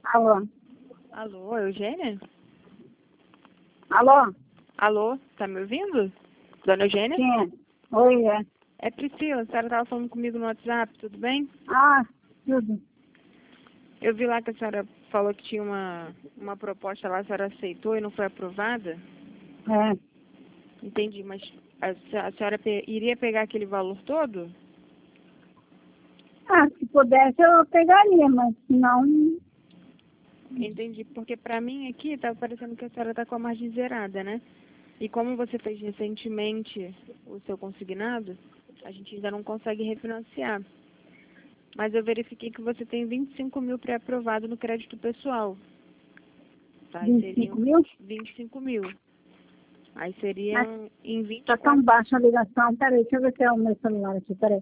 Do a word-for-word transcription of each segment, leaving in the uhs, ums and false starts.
Alô? Alô, Eugênia? Alô? Alô, tá me ouvindo? Dona Eugênia? Quem é? Oi, é. É Priscila, a senhora estava falando comigo no WhatsApp, tudo bem? Ah, tudo. Eu vi lá que a senhora falou que tinha uma, uma proposta lá, a senhora aceitou e não foi aprovada? É. Entendi, mas a, se- a senhora pe- iria pegar aquele valor todo? Ah, se pudesse eu pegaria, mas se não... Entendi, porque pra mim aqui tá parecendo que a senhora tá com a margem zerada, né? E como você fez recentemente o seu consignado, a gente ainda não consegue refinanciar. Mas eu verifiquei que você tem vinte e cinco mil pré-aprovado no crédito pessoal. Tá? Aí vinte e seriam cinco mil? vinte e cinco mil. Aí Mas seriam em vinte tá e tão quatro. baixa a ligação. Peraí, deixa eu ver se é o meu celular aqui, peraí.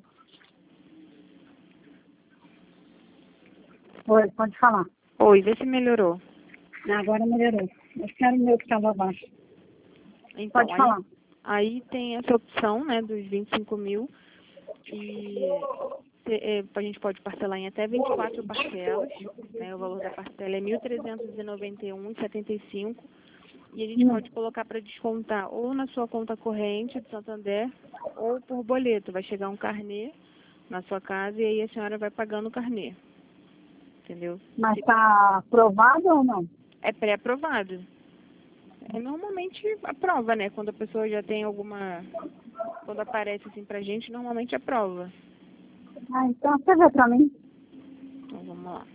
Oi, pode falar. Oi, vê se melhorou. Agora melhorou. Eu quero o meu que estava baixo. Então, Pode aí, falar. aí tem essa opção, né, dos vinte e cinco mil. E te- é, a gente pode parcelar em até vinte e quatro parcelas, né? O valor da parcela é mil trezentos e noventa e um reais e setenta e cinco centavos. E a gente Hum. pode colocar para descontar ou na sua conta corrente de Santander ou por boleto. Vai chegar um carnê na sua casa e aí a senhora vai pagando o carnê. Entendeu? Mas tá aprovado ou não? É pré-aprovado. É normalmente aprova, né? Quando a pessoa já tem alguma... Quando aparece assim pra gente, normalmente aprova. Ah, então você vê pra mim. Então vamos lá.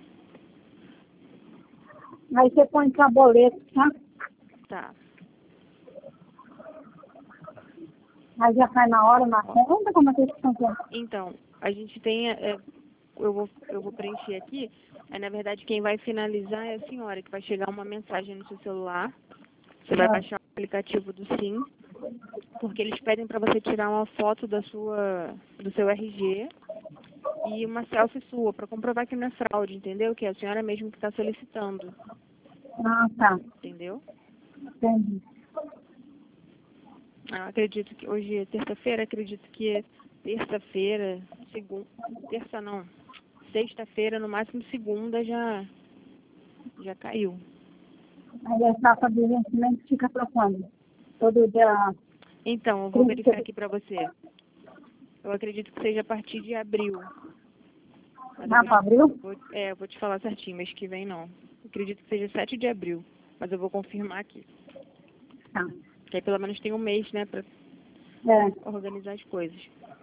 Aí você põe pra boleto, tá? Tá. Aí já cai na hora, na conta, como é que eles funciona? Então, a gente tem, é, eu, vou, eu vou preencher aqui, é, na verdade quem vai finalizar é a senhora, que vai chegar uma mensagem no seu celular, você vai Ah. baixar o aplicativo do Sim, porque eles pedem para você tirar uma foto da sua, do seu R G e uma selfie sua, para comprovar que não é fraude, entendeu? Que é a senhora mesmo que está solicitando, Ah, tá. entendeu? Entendi. Eu acredito que hoje é terça-feira, acredito que terça-feira, segunda, terça não, sexta-feira, no máximo segunda já, já caiu. Aí a data de vencimento fica para quando? Todo dia Então, eu vou trinta. verificar aqui para você. Eu acredito que seja a partir de abril. Mas eu Ah, vou, para abril? vou, é, eu vou te falar certinho, mês que vem não. Eu acredito que seja sete de abril, mas eu vou confirmar aqui. Tá. Que aí pelo menos tem um mês, né, para É. organizar as coisas.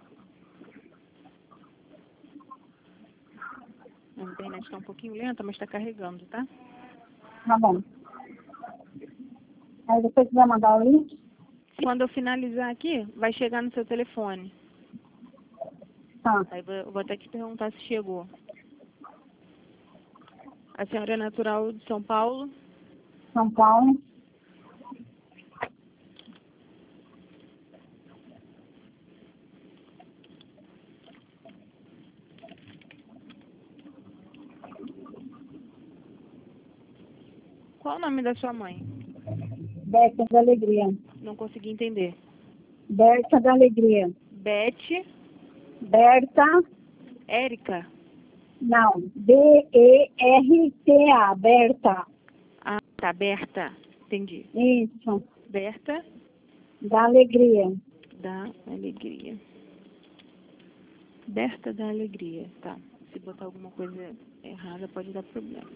A internet está um pouquinho lenta, mas está carregando, tá? Tá bom. Aí depois você vai mandar o link? Quando eu finalizar aqui, vai chegar no seu telefone. Tá. Aí vou- eu vou até te perguntar se chegou. A senhora é natural de São Paulo? São Paulo. Qual o nome da sua mãe? Berta da Alegria. Não consegui entender. Berta da Alegria. Beth, Berta, Érica. não. B E R T A. Berta. Ah, tá, Berta. Entendi. Isso. Berta Da Alegria. da Alegria. Berta da Alegria, tá. Se botar alguma coisa errada, pode dar problema.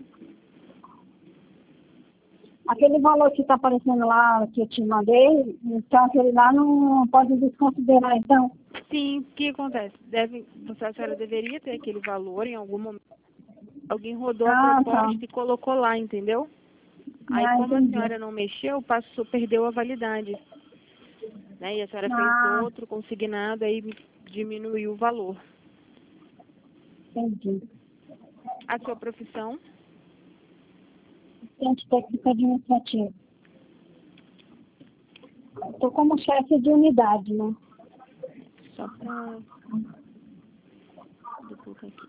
Aquele valor que está aparecendo lá, que eu te mandei, então aquele lá não pode desconsiderar, então. Sim, o que acontece? Deve, você, a senhora deveria ter aquele valor em algum momento. Alguém rodou a Ah, tá. proposta e colocou lá, entendeu? Aí, Ah, como a entendi. senhora não mexeu, passou, perdeu a validade. Né? E a senhora fez Ah, outro consignado, aí diminuiu o valor. entendi. A sua profissão? Assistente técnico administrativo. Estou como chefe de unidade, né? Só para... Vou colocar aqui.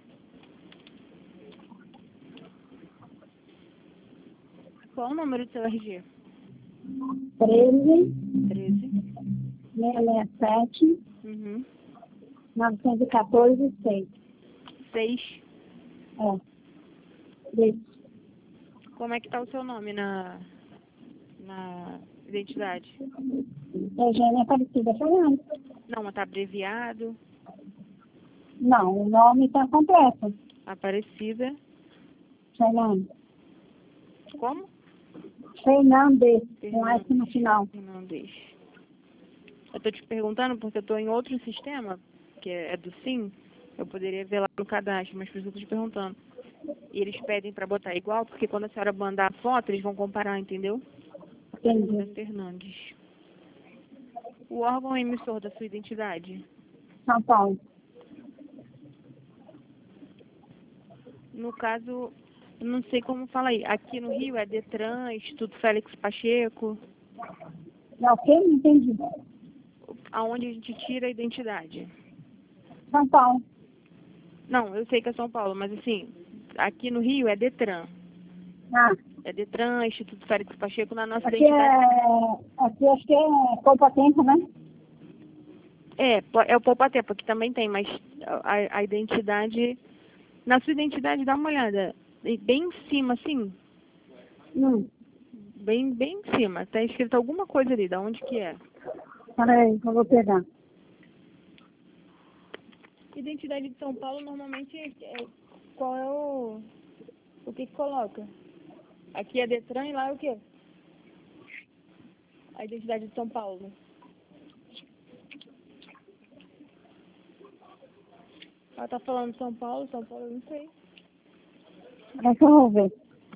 Qual o número do seu R G? treze, treze. seiscentos e sessenta e sete, Uhum. novecentos e quatorze, seis. seis. É. Isso. Como é que tá o seu nome na, na identidade? Eugênia Aparecida Fernandes. Não, mas tá abreviado. Não, o nome está completo. Aparecida. Fernandes. Como? Fernandes, com Fernandes. S no final. Fernandes. Eu tô te perguntando porque eu tô em outro sistema, que é, é do SIM. Eu poderia ver lá no cadastro, mas por isso eu tô te perguntando. E eles pedem para botar igual, porque quando a senhora mandar a foto, eles vão comparar, entendeu? Entendi. Fernandes. O órgão emissor da sua identidade? São Paulo. No caso, eu não sei como fala aí. Aqui no Rio é Detran, Instituto Félix Pacheco. É o quê? Não entendi. Aonde a gente tira a identidade? São Paulo. Não, eu sei que é São Paulo, mas assim, aqui no Rio é Detran. Ah, É Detran, Instituto Félix Pacheco, na nossa aqui identidade. é... Aqui acho que é Poupa Tempo, né? É, po- é o Poupa Tempo, que também tem, mas a, a identidade... Na sua identidade, dá uma olhada. E bem em cima, assim, Hum. bem, bem em cima. Tá escrito alguma coisa ali, da onde que é? Peraí, que eu vou pegar. Identidade de São Paulo, normalmente, é, qual é o... O que que coloca? Aqui é Detran e lá é o quê? A identidade de São Paulo. Ela tá falando São Paulo, São Paulo, eu não sei. Peraí que eu vou ver.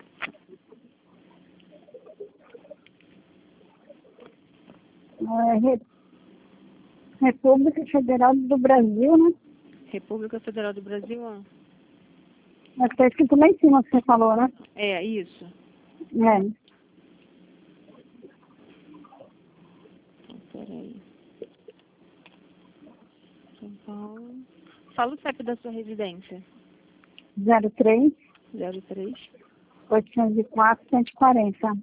É, Re- República Federal do Brasil, né? República Federal do Brasil, ó. Mas está escrito lá em cima que você falou, né? É, isso. É. Peraí. São Paulo. Fala o C E P da sua residência. zero três, zero três. oitocentos e quatro, cento e quarenta.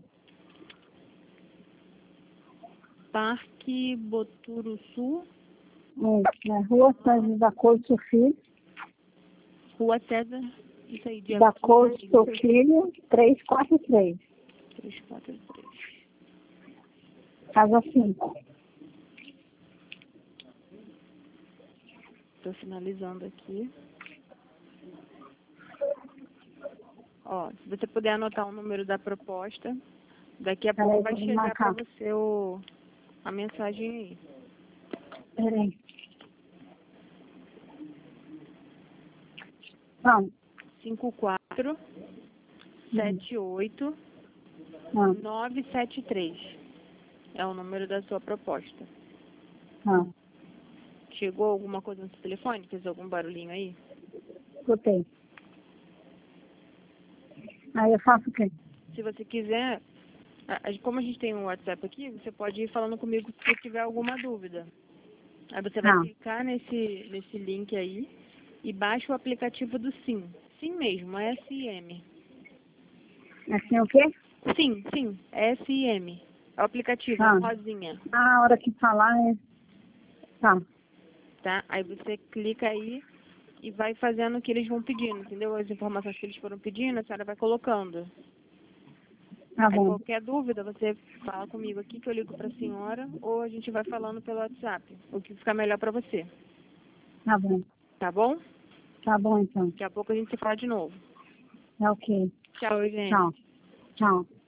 Parque Boturuçu, É, é, Rua Sérgio da Couto Filho, Rua César. Isso aí, dia da Couto Filho, trezentos e quarenta e três. três quatro três. Casa cinco. Estou finalizando aqui. Ó, se você puder anotar o número da proposta, daqui a pouco Peraí, vai vou chegar para marcar. você o, a mensagem aí. Peraí. Não. cinco quatro sete oito Não. nove sete três. É o número da sua proposta. Não. Chegou alguma coisa no seu telefone? Fez algum barulhinho aí? Escutei. Aí eu faço o quê? Se você quiser, a- a- como a gente tem um WhatsApp aqui, você pode ir falando comigo se você tiver alguma dúvida. Aí você vai Não. clicar nesse, nesse link aí e baixa o aplicativo do SIM. SIM mesmo, S I M. Assim o quê? Sim, sim, S I M. É o aplicativo, Ah. a rosinha, Ah, a hora que falar é... Tá. tá? Aí você clica aí e vai fazendo o que eles vão pedindo, entendeu? As informações que eles foram pedindo, a senhora vai colocando. Tá Aí bom. qualquer dúvida, você fala comigo aqui que eu ligo para a senhora ou a gente vai falando pelo WhatsApp, o que ficar melhor para você, Tá bom. tá bom? Tá bom, então. Daqui a pouco a gente se fala de novo. É ok. Tchau, gente. Tchau. Tchau.